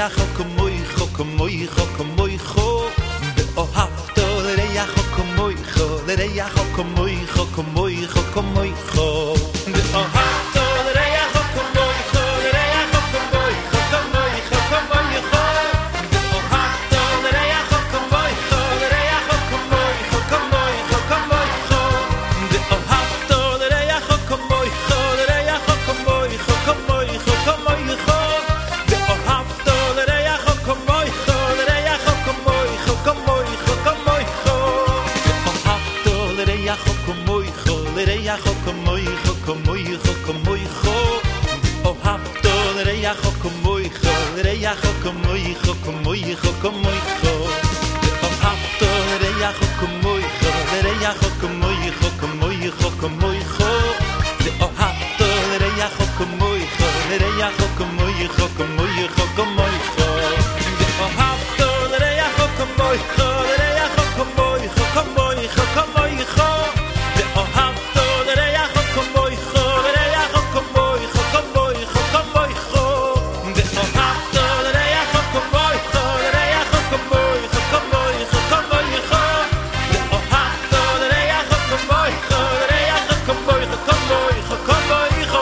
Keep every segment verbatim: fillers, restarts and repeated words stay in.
לריח כמויך כמויך כמויך ואוהבת לריח כמויך לריח כמויך כמויך כמויך ואוהבת לריח כמויך לריח כמויך כמויך כמויך ואוהבת לריח כמויך לריח כמויך כמויך כמויך ואוהבת לריח כמויך לריח כמויך כמויך כמויך ואוהבת לריח כמויך לריח כמויך כמויך כמויך ואוהבת לריח כמויך לריח כמויך כמויך כמויך ואוהבת לריח כמויך לריח כמויך כמויך כמויך ואוהבת לריח כמויך לריח כמויך כמויך כמויך ואוהבת לריח כמויך לריח כמויך כמויך כמויך ואוהבת לריח כמויך לריח כמויך כמויך כמויך ואוהבת לריח כמויך לריח כמויך כמויך כמויך ואוהבת לריח כמויך לריח כמויך כמויך כמויך ואוהבת לריח כמויך לריח כמויך כמויך כמויך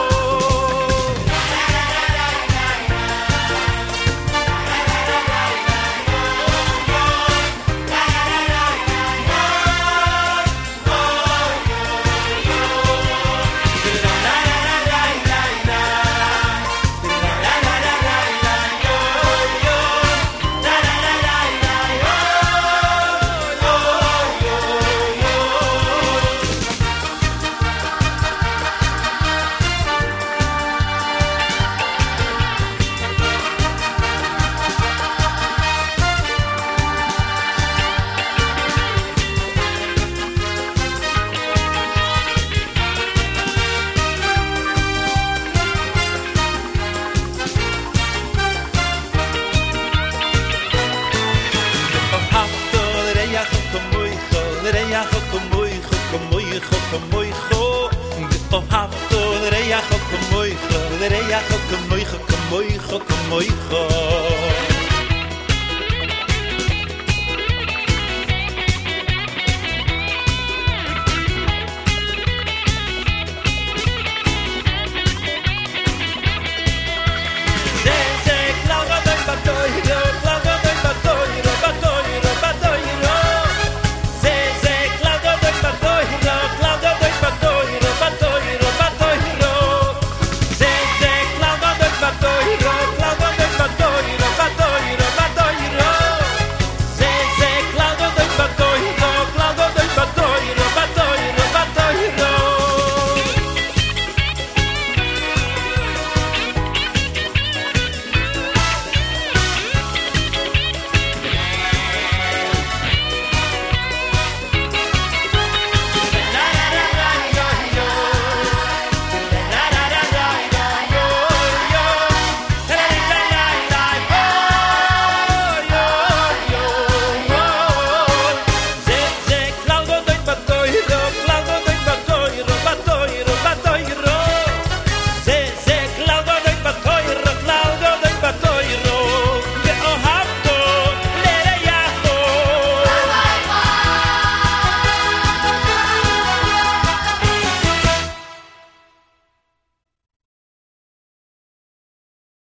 ואוהבת לריח כמויך לריח כמויך כמויך כמויך